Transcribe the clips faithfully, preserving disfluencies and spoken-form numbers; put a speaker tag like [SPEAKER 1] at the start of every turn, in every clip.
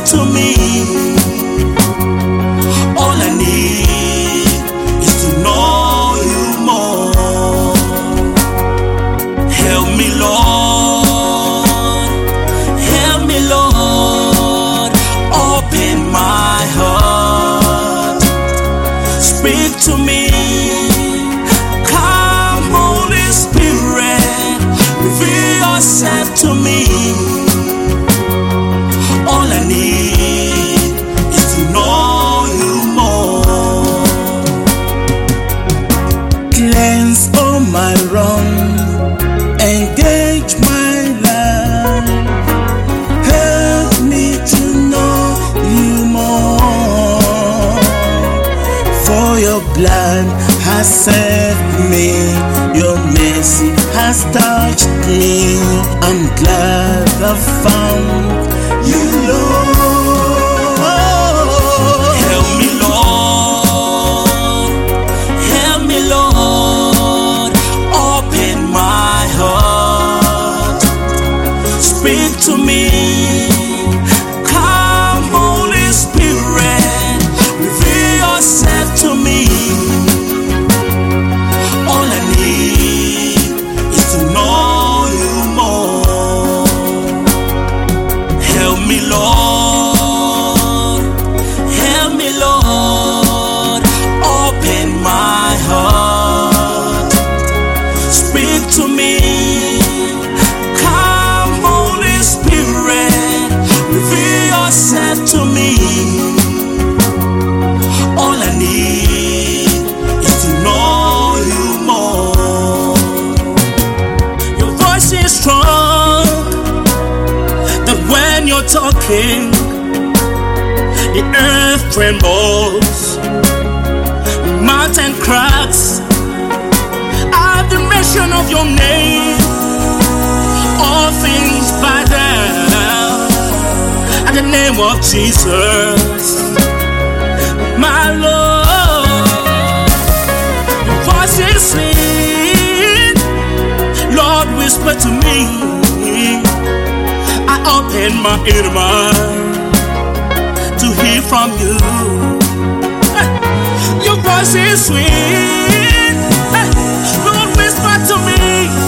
[SPEAKER 1] to me. All I need is to know you more. Help me, Lord. Help me, Lord. Open my heart. Speak to me. Come, Holy Spirit. Reveal yourself to me. All I need is to know you more. Cleanse all my wrong, engage my life. Help me to know you more. For your blood has saved me, your mercy has touched me. I'm glad I found you, Lord. Help me, Lord. Help me, Lord. Open my heart. Speak to me. Come, Holy Spirit. Reveal yourself to me. All I need is to know you more. Help me, Lord. Help me, Lord. Open my heart. Speak to me. Come, Holy Spirit. Reveal yourself to me. All I need is to know you more. Your voice is strong, that when you're talking, the earth trembles, mountain cracks at the mention of your name. All things bow down at the name of Jesus, my Lord. Your voice is sweet, Lord, whisper to me. I open my ear to hear from you. Hey, your voice is sweet, hey, Lord, whisper to me.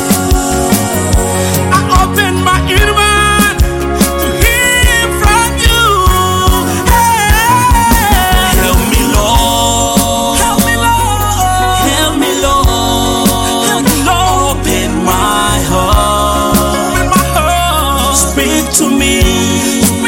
[SPEAKER 1] I open my ear to hear from you. Hey, help me, Lord. Help me, Lord. Help me, Lord. Help me, Lord. Open my heart. Open my heart. Speak to me.